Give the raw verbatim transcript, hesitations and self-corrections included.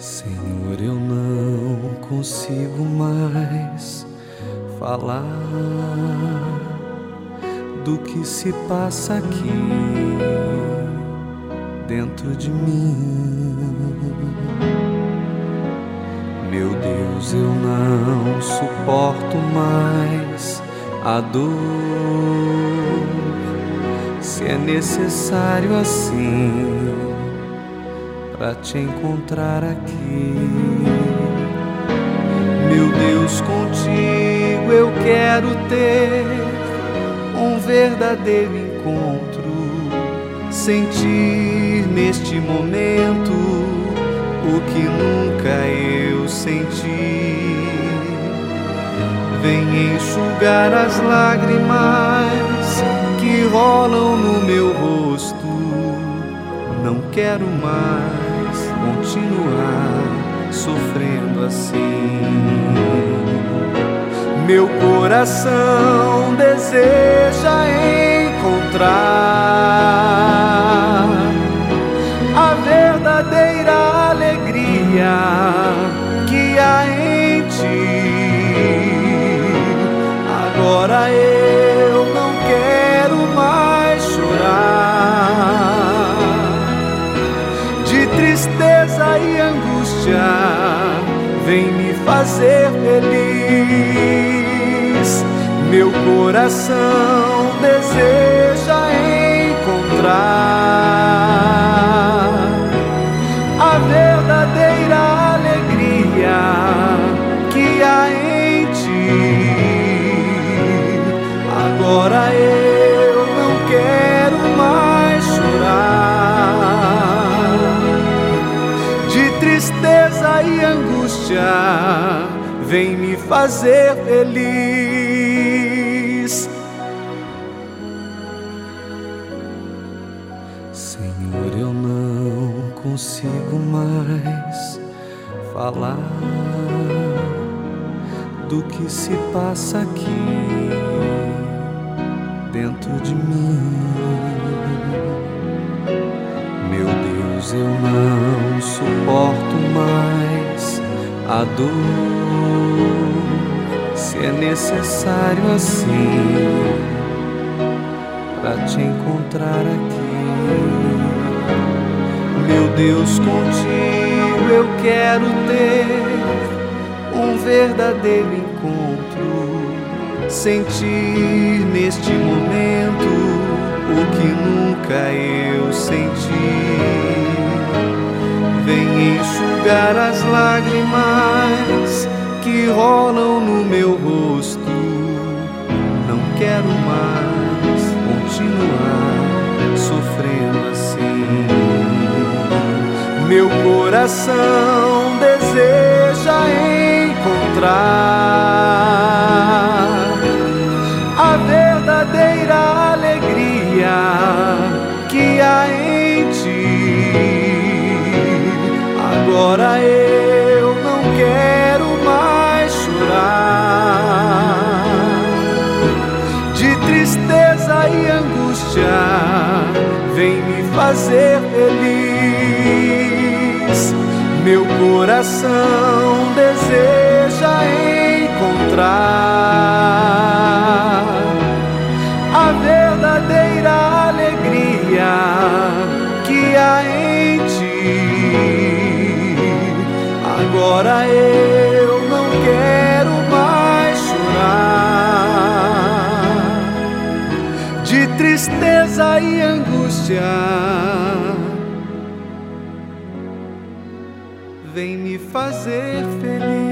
Senhor, eu não consigo mais falar do que se passa aqui dentro de mim. Meu Deus, eu não suporto mais a dor. Se é necessário assim pra te encontrar aqui, meu Deus, contigo eu quero ter um verdadeiro encontro, sentir neste momento o que nunca eu senti. Vem enxugar as lágrimas que rolam no meu rosto. Não quero mais continuar sofrendo assim. Meu coração deseja encontrar a verdadeira alegria que há em ti. Agora eu não quero mais chorar de tristeza e angústia. Vem me fazer feliz. Meu coração deseja encontrar a verdadeira alegria que há em ti. Agora eu não quero mais chorar de tristeza e angústia. Vem me fazer feliz. Senhor, eu não consigo mais falar do que se passa aqui dentro de mim. Meu Deus, eu não suporto mais a dor. Se é necessário assim pra te encontrar aqui, meu Deus, contigo eu quero ter um verdadeiro encontro, sentir neste momento o que nunca eu senti. Vem enxugar as lágrimas que rolam no meu rosto. Não quero mais continuar sofrendo assim. Meu coração deseja encontrar a verdadeira alegria que há em ti. Agora eu não quero mais chorar de tristeza e angústia. Vem me fazer feliz. Meu coração deseja encontrar a verdadeira alegria que há em ti. Agora eu não quero mais chorar de tristeza e angústia. Vem me fazer feliz.